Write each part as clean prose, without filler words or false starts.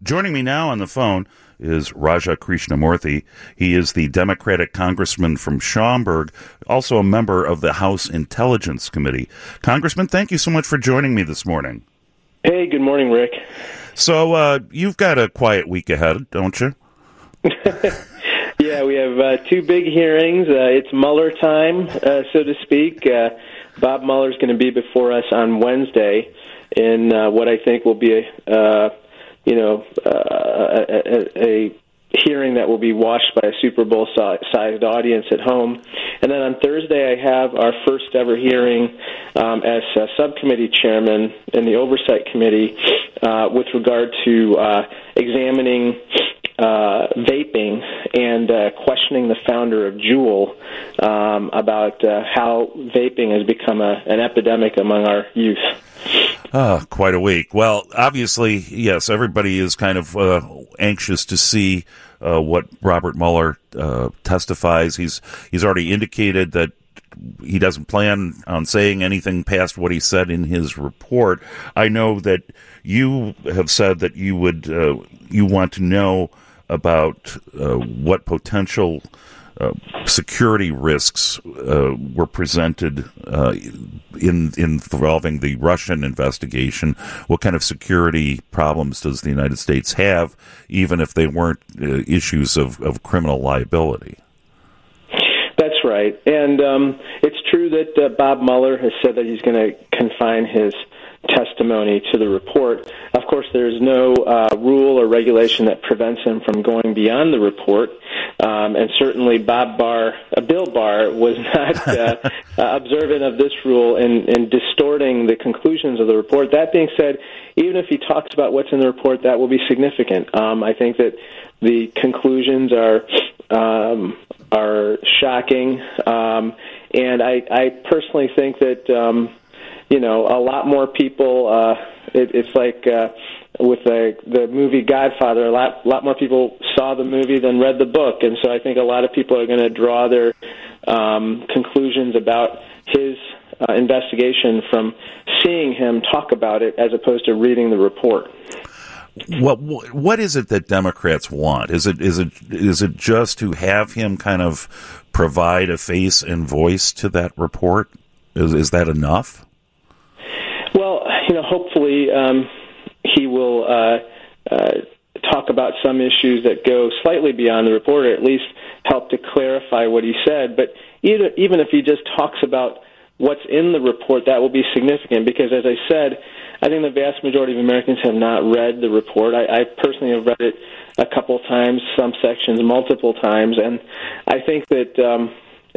Joining me now on the phone is Raja Krishnamurthy. He is the Democratic congressman from Schaumburg, also a member of the House Intelligence Committee. Congressman, thank you so much for joining me this morning. Hey, good morning, Rick. So you've got a quiet week ahead, don't you? Yeah, we have two big hearings. It's Mueller time, so to speak. Bob Mueller is going to be before us on Wednesday in what I think will be a hearing that will be watched by a Super Bowl-sized audience at home. And then on Thursday, I have our first ever hearing as a subcommittee chairman in the Oversight Committee with regard to examining vaping and questioning the founder of Juul about how vaping has become an epidemic among our youth. Quite a week. Well, obviously, yes, everybody is kind of anxious to see what Robert Mueller testifies. He's already indicated that he doesn't plan on saying anything past what he said in his report. I know that you have said that you would you want to know about what potential security risks were presented involving the Russian investigation. What kind of security problems does the United States have, even if they weren't issues of criminal liability? That's right. And it's true that Bob Mueller has said that he's going to confine his testimony to the report. Of course, there's no rule or regulation that prevents him from going beyond the report. And certainly Bill Barr was not observant of this rule in distorting the conclusions of the report. That being said, even if he talks about what's in the report, that will be significant. I think that the conclusions are shocking. And I personally think that a lot more people, it's like with the movie Godfather, a lot more people saw the movie than read the book. And so I think a lot of people are going to draw their conclusions about his investigation from seeing him talk about it as opposed to reading the report. What is it that Democrats want? Is it just to have him kind of provide a face and voice to that report? Is that enough? Well, hopefully he will talk about some issues that go slightly beyond the report, or at least help to clarify what he said. But even if he just talks about what's in the report, that will be significant because, as I said, I think the vast majority of Americans have not read the report. I personally have read it a couple times, some sections multiple times, and I think that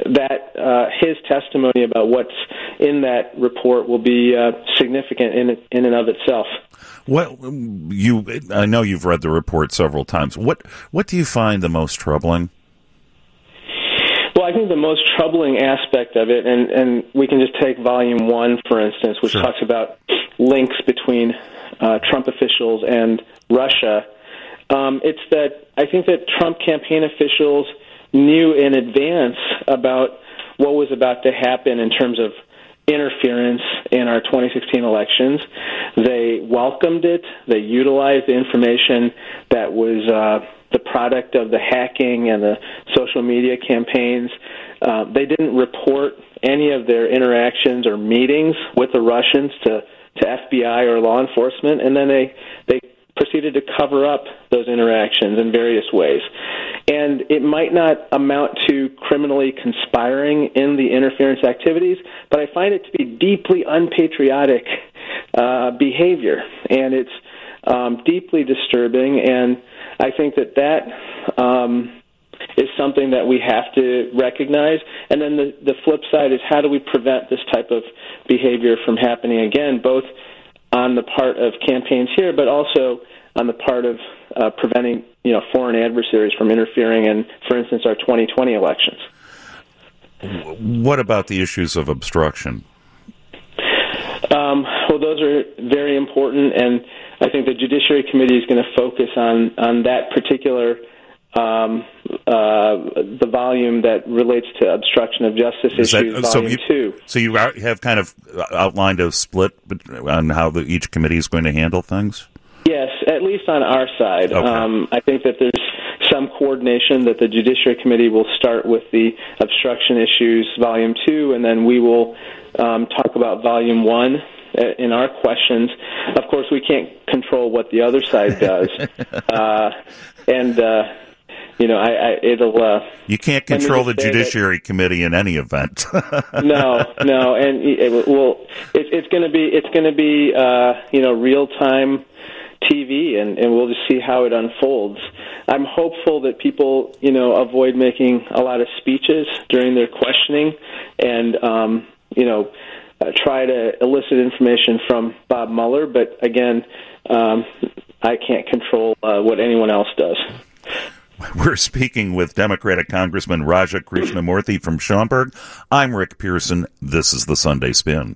his testimony about what's in that report will be significant in and of itself. Well, I know you've read the report several times. What do you find the most troubling? Well, I think the most troubling aspect of it, and we can just take Volume 1, for instance, which Sure. talks about links between Trump officials and Russia. It's that I think that Trump campaign officials knew in advance about what was about to happen in terms of interference in our 2016 elections. They welcomed it. They utilized the information that was the product of the hacking and the social media campaigns. They didn't report any of their interactions or meetings with the Russians to FBI or law enforcement, and then they proceeded to cover up those interactions in various ways. And it might not amount to criminally conspiring in the interference activities, but I find it to be deeply unpatriotic behavior, and it's deeply disturbing, and I think that is something that we have to recognize. And then the flip side is, how do we prevent this type of behavior from happening again, both on the part of campaigns here, but also on the part of preventing foreign adversaries from interfering in, for instance, our 2020 elections. What about the issues of obstruction? Well, those are very important, and I think the Judiciary Committee is going to focus on that particular the volume that relates to obstruction of justice issues, volume 2. So you have kind of outlined a split on how each committee is going to handle things? Yes, at least on our side. Okay. I think that there's some coordination that the Judiciary Committee will start with the obstruction issues, Volume 2, and then we will talk about Volume 1 in our questions. Of course, we can't control what the other side does. You can't control the Judiciary Committee in any event. No, and it's going to be real time TV, and we'll just see how it unfolds. I'm hopeful that people, avoid making a lot of speeches during their questioning, and try to elicit information from Bob Mueller. But again, I can't control what anyone else does. We're speaking with Democratic Congressman Raja Krishnamoorthi from Schaumburg. I'm Rick Pearson. This is the Sunday Spin.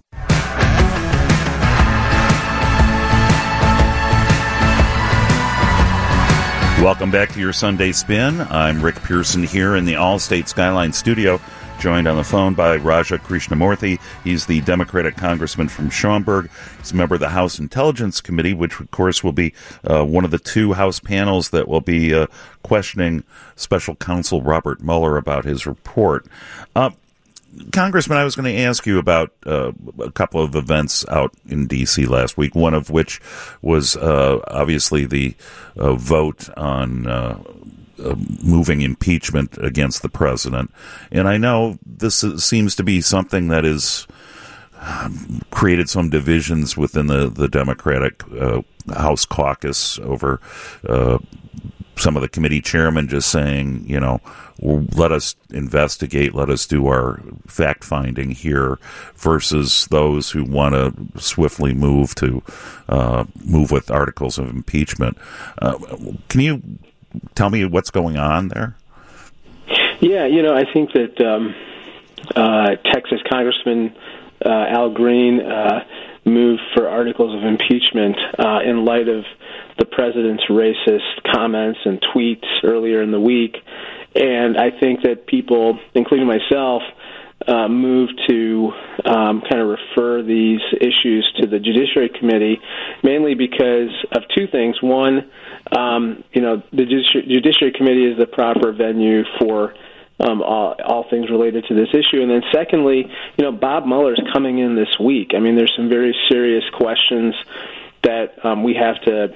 Welcome back to your Sunday Spin. I'm Rick Pearson here in the Allstate Skyline studio, joined on the phone by Raja Krishnamoorthi. He's the Democratic congressman from Schaumburg. He's a member of the House Intelligence Committee, which, of course, will be one of the two House panels that will be questioning Special Counsel Robert Mueller about his report. Congressman, I was going to ask you about a couple of events out in D.C. last week, one of which was obviously the vote on moving impeachment against the president. And I know this seems to be something that has created some divisions within the Democratic House caucus over some of the committee chairmen just saying, let us investigate, let us do our fact-finding here, versus those who want to swiftly move with articles of impeachment. Can you tell me what's going on there? Yeah, I think that Texas Congressman Al Green moved for articles of impeachment in light of the president's racist comments and tweets earlier in the week. And I think that people, including myself, moved to kind of refer these issues to the Judiciary Committee, mainly because of two things. One, the Judiciary Committee is the proper venue for all things related to this issue. And then secondly, Bob Mueller's coming in this week. I mean, there's some very serious questions that we have to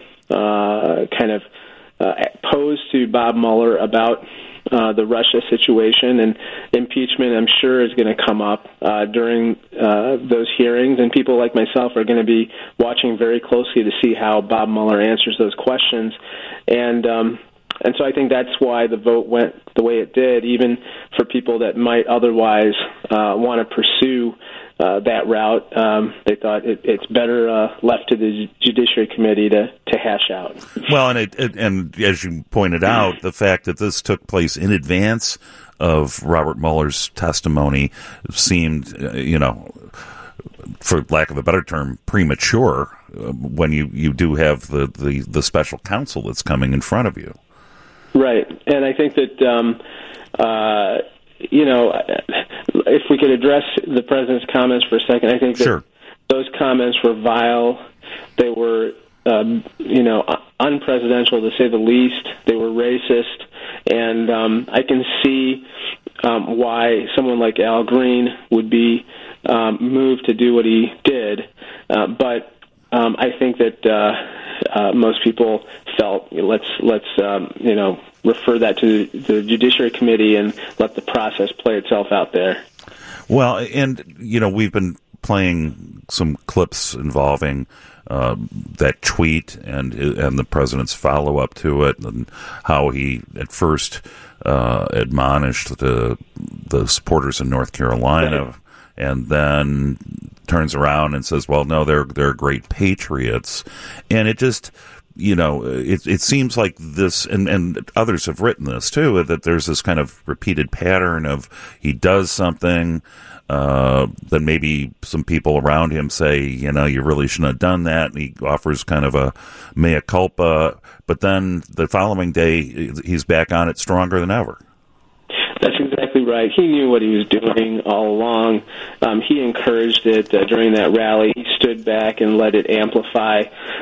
pose to Bob Mueller about the Russia situation, and impeachment, I'm sure, is going to come up during those hearings, and people like myself are going to be watching very closely to see how Bob Mueller answers those questions. And so I think that's why the vote went the way it did, even for people that might otherwise want to pursue that route. They thought it's better left to the Judiciary Committee to hash out. Well, and as you pointed out, the fact that this took place in advance of Robert Mueller's testimony seemed, for lack of a better term, premature when you do have the special counsel that's coming in front of you. Right, and I think that if we could address the president's comments for a second, I think that those comments were vile. They were, unpresidential to say the least. They were racist, and I can see why someone like Al Green would be moved to do what he did. But I think that most people felt let's refer that to the Judiciary Committee and let the process play itself out there. Well, and we've been playing some clips involving that tweet and the president's follow up to it, and how he at first admonished the supporters in North Carolina, right, and then turns around and says, "Well, no, they're great patriots," and it just. It seems like this, and others have written this too, that there's this kind of repeated pattern of he does something, then maybe some people around him say, you really shouldn't have done that, and he offers kind of a mea culpa, but then the following day he's back on it stronger than ever. That's exactly right. He knew what he was doing all along. He encouraged it during that rally. He stood back and let it amplify.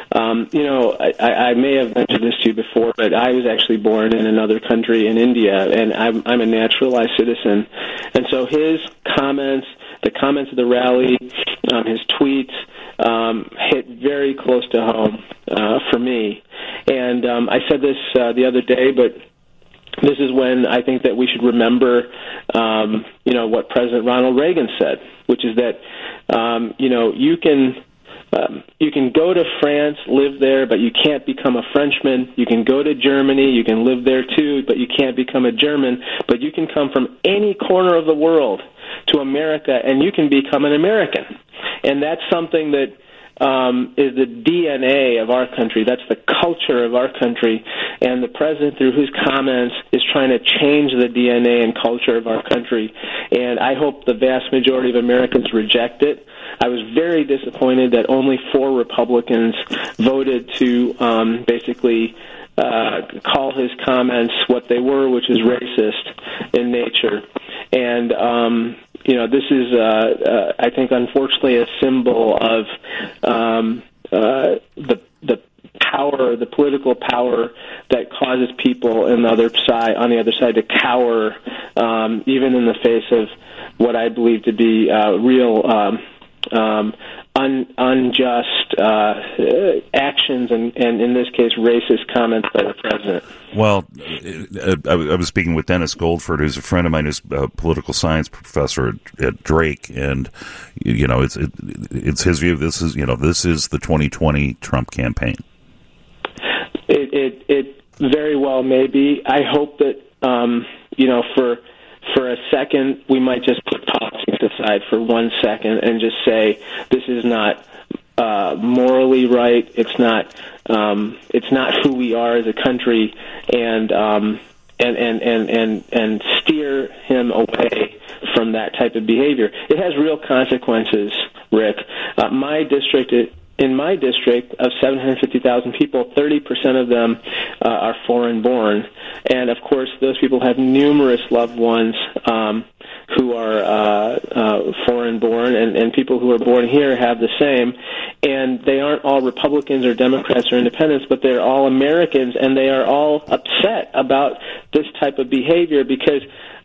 I may have mentioned this to you before, but I was actually born in another country, in India, and I'm a naturalized citizen. And so his comments, the comments of the rally, his tweets, hit very close to home for me. And I said this the other day, but this is when I think that we should remember, what President Ronald Reagan said, which is that, you can go to France, live there, but you can't become a Frenchman. You can go to Germany, you can live there too, but you can't become a German. But you can come from any corner of the world to America, and you can become an American. And that's something that is the DNA of our country. That's the culture of our country. And the president, through his comments, is trying to change the DNA and culture of our country. And I hope the vast majority of Americans reject it. I was very disappointed that only 4 Republicans voted to basically call his comments what they were, which is racist in nature. And this is, I think, unfortunately, a symbol of the power, the political power that causes people on the other side to cower, even in the face of what I believe to be real unjust actions, and in this case, racist comments by the president. Well, I was speaking with Dennis Goldford, who's a friend of mine, who's a political science professor at Drake, and it's his view. This is the 2020 Trump campaign. It very well may be. I hope that for a second, we might just put politics aside for 1 second and just say this is not morally right. It's not who we are as a country, and steer him away from that type of behavior. It has real consequences, Rick. In my district of 750,000 people, 30% of them are foreign-born. And, of course, those people have numerous loved ones who are foreign-born, and people who are born here have the same. And they aren't all Republicans or Democrats or Independents, but they're all Americans, and they are all upset about this type of behavior because,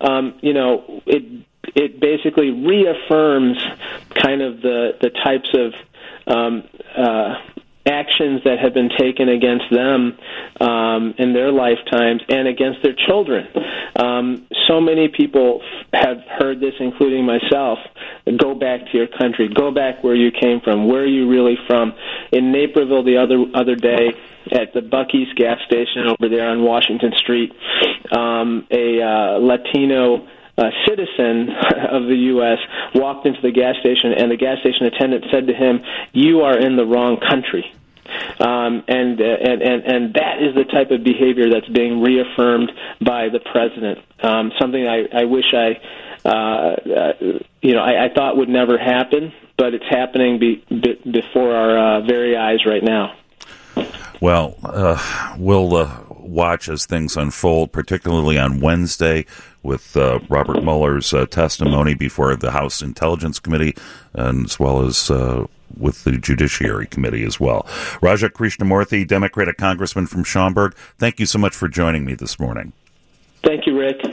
it basically reaffirms kind of the types of actions that have been taken against them in their lifetimes and against their children. So many people have heard this, including myself. Go back to your country. Go back where you came from. Where are you really from? In Naperville the other day at the Buc-ee's gas station over there on Washington Street, a Latino citizen of the U.S. walked into the gas station, and the gas station attendant said to him, "You are in the wrong country." And that is the type of behavior that's being reaffirmed by the president. Something I wish I thought would never happen, but it's happening before our very eyes right now. Well, we'll watch as things unfold, particularly on Wednesday with Robert Mueller's testimony before the House Intelligence Committee, and as well as with the Judiciary Committee as well. Raja Krishnamurthy, Democratic Congressman from Schaumburg, thank you so much for joining me this morning. Thank you, Rick.